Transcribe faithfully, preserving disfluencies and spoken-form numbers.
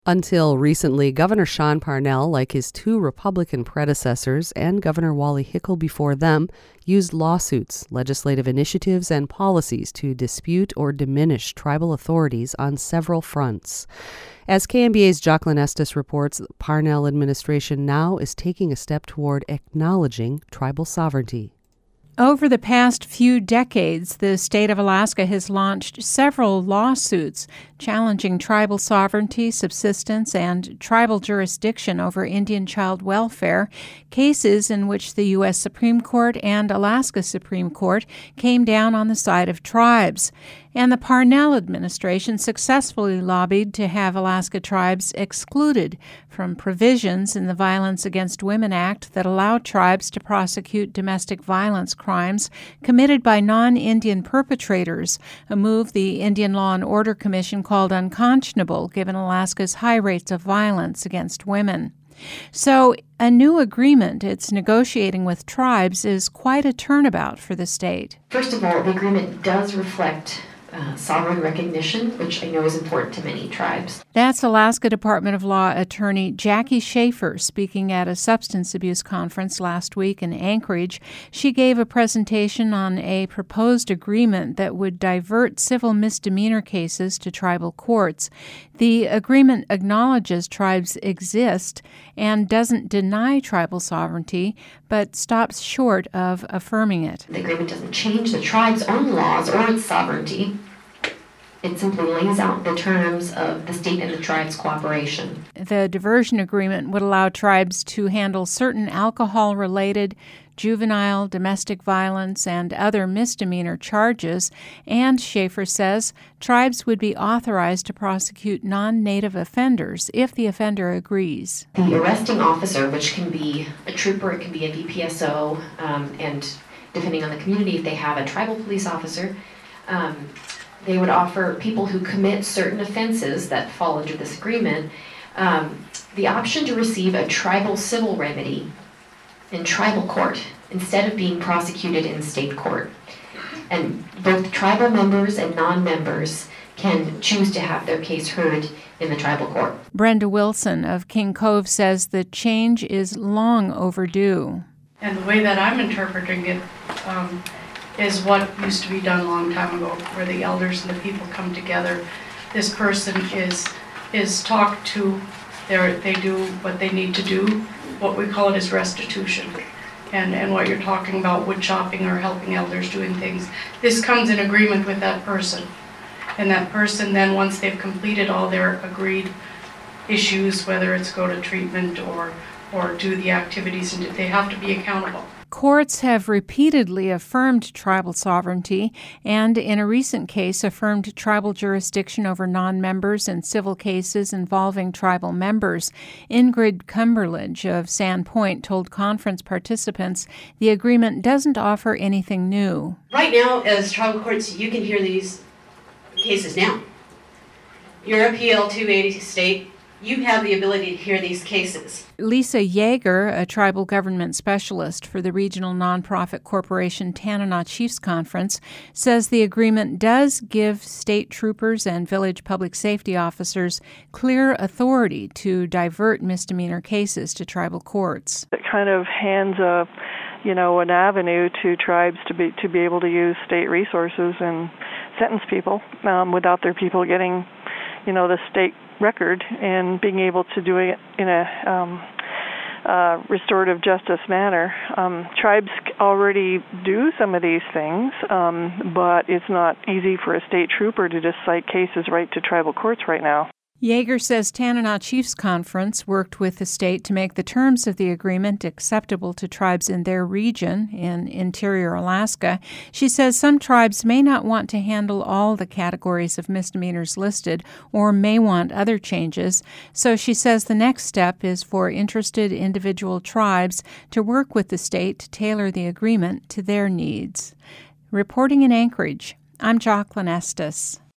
Until recently, Governor Sean Parnell, like his two Republican predecessors and Governor Wally Hickel before them, used lawsuits, legislative initiatives, and policies to dispute or diminish tribal authorities on several fronts. As K M B A's Jocelyn Estes reports, the Parnell administration now is taking a step toward acknowledging tribal sovereignty. Over the past few decades, the state of Alaska has launched several lawsuits challenging tribal sovereignty, subsistence, and tribal jurisdiction over Indian child welfare, cases in which the U S Supreme Court and Alaska Supreme Court came down on the side of tribes. And the Parnell administration successfully lobbied to have Alaska tribes excluded from provisions in the Violence Against Women Act that allow tribes to prosecute domestic violence crimes committed by non-Indian perpetrators, a move the Indian Law and Order Commission called unconscionable given Alaska's high rates of violence against women. So a new agreement it's negotiating with tribes is quite a turnabout for the state. First of all, the agreement does reflect Uh, sovereign recognition, which I know is important to many tribes. That's Alaska Department of Law attorney Jackie Schaefer speaking at a substance abuse conference last week in Anchorage. She gave a presentation on a proposed agreement that would divert civil misdemeanor cases to tribal courts. The agreement acknowledges tribes exist and doesn't deny tribal sovereignty, but stops short of affirming it. The agreement doesn't change the tribe's own laws or its sovereignty. It simply lays out the terms of the state and the tribe's cooperation. The diversion agreement would allow tribes to handle certain alcohol-related, juvenile, domestic violence, and other misdemeanor charges, and Schaefer says tribes would be authorized to prosecute non-native offenders if the offender agrees. The arresting officer, which can be a trooper, it can be a V P S O, um, and depending on the community, if they have a tribal police officer, um, they would offer people who commit certain offenses that fall under this agreement um, the option to receive a tribal civil remedy in tribal court instead of being prosecuted in state court. And both tribal members and non-members can choose to have their case heard in the tribal court. Brenda Wilson of King Cove says the change is long overdue. And the way that I'm interpreting it um, is what used to be done a long time ago, where the elders and the people come together. This person is is talked to, they they do what they need to do. What we call it is restitution. And, and what you're talking about, wood chopping or helping elders doing things, this comes in agreement with that person. And that person then, once they've completed all their agreed issues, whether it's go to treatment or, or do the activities, and they have to be accountable. Courts have repeatedly affirmed tribal sovereignty and, in a recent case, affirmed tribal jurisdiction over non-members in civil cases involving tribal members. Ingrid Cumberledge of Sandpoint told conference participants the agreement doesn't offer anything new. Right now, as tribal courts, you can hear these cases now. Your appeal to a state, you have the ability to hear these cases. Lisa Yeager, a tribal government specialist for the regional nonprofit corporation Tanana Chiefs Conference, says the agreement does give state troopers and village public safety officers clear authority to divert misdemeanor cases to tribal courts. It kind of hands a, you know, an avenue to tribes to be to be able to use state resources and sentence people um, without their people getting, you know, the state record, and being able to do it in a um, uh, restorative justice manner. Um, tribes already do some of these things, um, but it's not easy for a state trooper to just cite cases right to tribal courts right now. Yeager says Tanana Chiefs Conference worked with the state to make the terms of the agreement acceptable to tribes in their region in interior Alaska. She says some tribes may not want to handle all the categories of misdemeanors listed or may want other changes. So she says the next step is for interested individual tribes to work with the state to tailor the agreement to their needs. Reporting in Anchorage, I'm Jocelyn Estes.